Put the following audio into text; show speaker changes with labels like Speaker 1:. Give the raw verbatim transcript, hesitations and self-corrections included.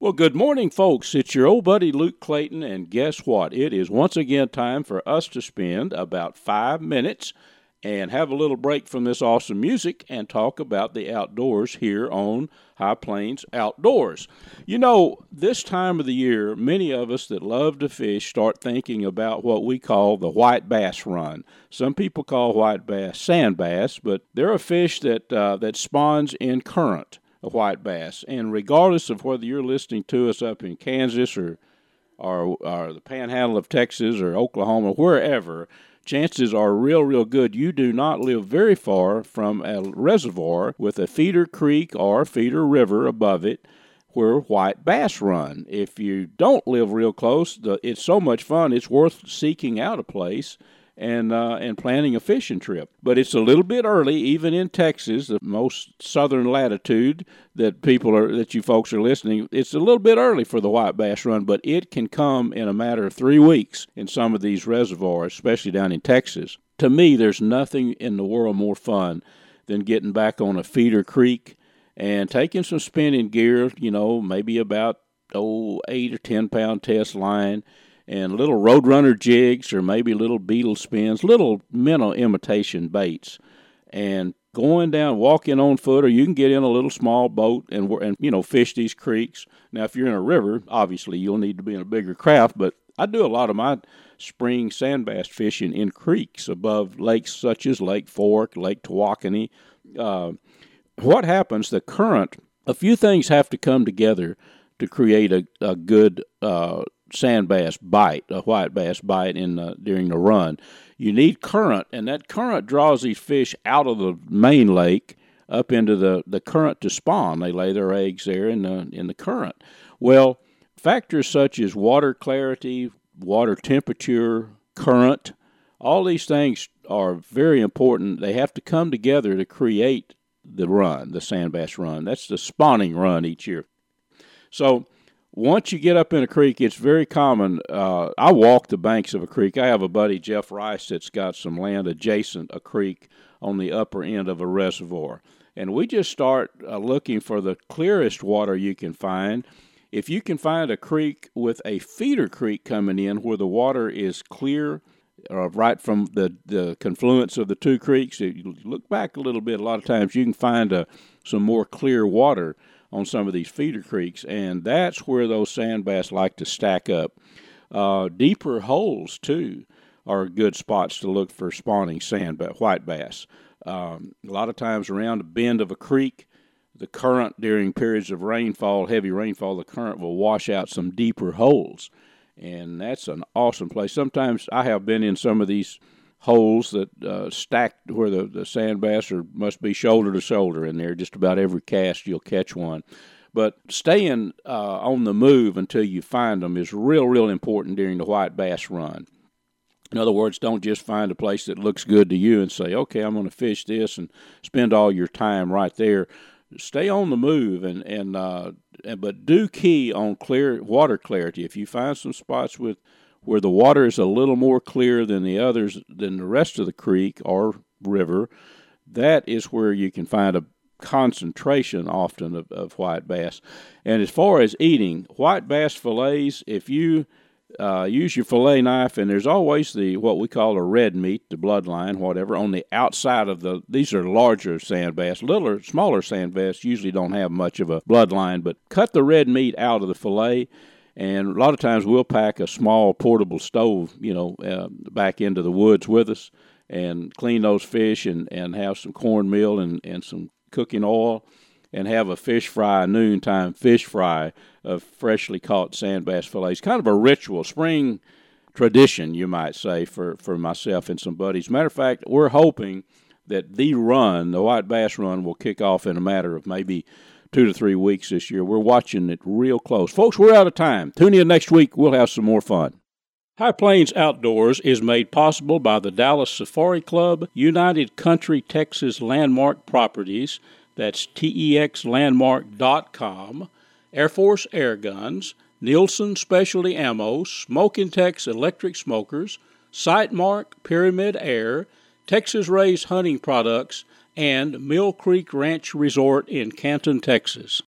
Speaker 1: Well, good morning, folks. It's your old buddy Luke Clayton, and guess what? It is once again time for us to spend about five minutes and have a little break from this awesome music and talk about the outdoors here on High Plains Outdoors. You know, this time of the year, many of us that love to fish start thinking about what we call the white bass run. Some people call white bass sand bass, but they're a fish that uh, that spawns in current. A white bass, and regardless of whether you're listening to us up in Kansas or, or or the Panhandle of Texas or Oklahoma, wherever, chances are real, real good you do not live very far from a reservoir with a feeder creek or feeder river above it where white bass run. If you don't live real close, the, it's so much fun, it's worth seeking out a place and uh, and planning a fishing trip. But it's a little bit early, even in Texas, the most southern latitude that people are, that you folks are listening. It's a little bit early for the white bass run, but it can come in a matter of three weeks in some of these reservoirs, especially down in Texas. To me, there's nothing in the world more fun than getting back on a feeder creek and taking some spinning gear, you know, maybe about, oh, eight or ten pound test line, and little Roadrunner jigs or maybe little beetle spins, little minnow imitation baits, and going down, walking on foot, or you can get in a little small boat and, and you know, fish these creeks. Now, if you're in a river, obviously you'll need to be in a bigger craft, but I do a lot of my spring sand bass fishing in creeks above lakes such as Lake Fork, Lake Tawakoni. Uh, what happens, the current, a few things have to come together to create a, a good uh sand bass bite, a white bass bite in the, during the run. You need current, and that current draws these fish out of the main lake up into the, the current to spawn. They lay their eggs there in the in the current. Well, factors such as water clarity, water temperature, current, all these things are very important. They have to come together to create the run, the sand bass run. That's the spawning run each year. So once you get up in a creek, it's very common. Uh, I walk the banks of a creek. I have a buddy, Jeff Rice, that's got some land adjacent a creek on the upper end of a reservoir. And we just start uh, looking for the clearest water you can find. If you can find a creek with a feeder creek coming in where the water is clear, uh, right from the, the confluence of the two creeks, if you look back a little bit, a lot of times you can find uh, some more clear water on some of these feeder creeks, and that's where those sand bass like to stack up. Uh, deeper holes, too, are good spots to look for spawning sand bass, white bass. Um, a lot of times around the bend of a creek, the current during periods of rainfall, heavy rainfall, the current will wash out some deeper holes, and that's an awesome place. Sometimes I have been in some of these holes that uh, stacked where the, the sand bass are, must be shoulder to shoulder in there. Just about every cast you'll catch one. But staying uh, on the move until you find them is real, real important during the white bass run. In other words, don't just find a place that looks good to you and say, okay, I'm going to fish this and spend all your time right there. Stay on the move, and, and, uh, and but do key on clear water clarity. If you find some spots with where the water is a little more clear than the others, than the rest of the creek or river, that is where you can find a concentration often of, of white bass. And as far as eating, white bass fillets, if you uh, use your fillet knife, and there's always the what we call a red meat, the bloodline, whatever, on the outside of the, these are larger sand bass. Littler, smaller sand bass usually don't have much of a bloodline, but cut the red meat out of the fillet. And a lot of times we'll pack a small portable stove, you know, uh, back into the woods with us and clean those fish and, and have some cornmeal and, and some cooking oil and have a fish fry, a noontime fish fry of freshly caught sand bass fillets. Kind of a ritual, spring tradition, you might say, for, for myself and some buddies. Matter of fact, we're hoping that the run, the white bass run, will kick off in a matter of maybe two to three weeks this year. We're watching it real close. Folks, we're out of time. Tune in next week. We'll have some more fun. High Plains Outdoors is made possible by the Dallas Safari Club, United Country Texas Landmark Properties, that's T E X landmark dot com, Air Force Air Guns, Nielsen Specialty Ammo, Smokin' Tex Electric Smokers, Sightmark, Pyramid Air, Texas Raised Hunting Products, and Mill Creek Ranch Resort in Canton, Texas.